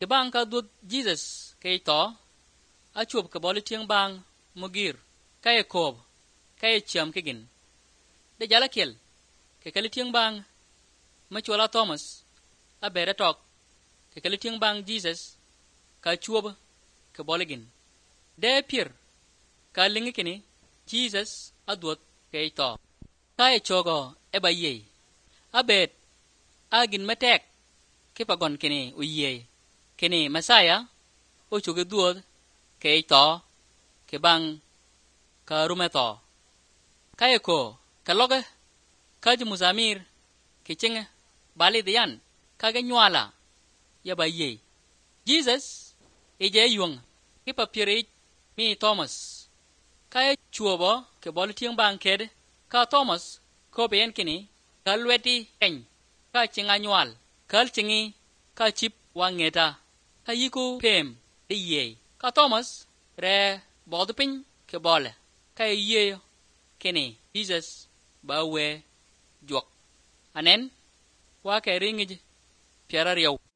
ke bang ka dut Jesus ke to a chup ke bol tiang bang mogir ka e kob ka e cham ke gin de jala kel ke kali tiang bang ma chola Thomas a bere tok ke kali tiang bang Jesus ka chup ke bol gin de pir ka lingi kini Jesus a dut ke to ka e chogo e ba ye a bet a gin matek ke pagon kini u ye kini Masaya o chuge duod ke to ke bang ka rumeto ka e ko ka loge ka ju muzamir ke chinge bali dian ka ga nyala ya ba ye Jesus e je yung ke papire mi Thomas ka e chuobo ke bol tiang bang ked ka Thomas ko ben kini ka lweti en ka chinga nyal kal chingi ka chip wangeta ka yiku pem de ye ka Thomas re bodpin ke bole ka ye kini Jesus ba we jok anen wa ke ringi piara riyaw